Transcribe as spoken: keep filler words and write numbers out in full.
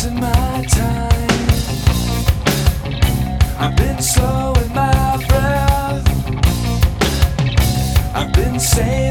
wasting my time. I've been slowing my breath. I've been saying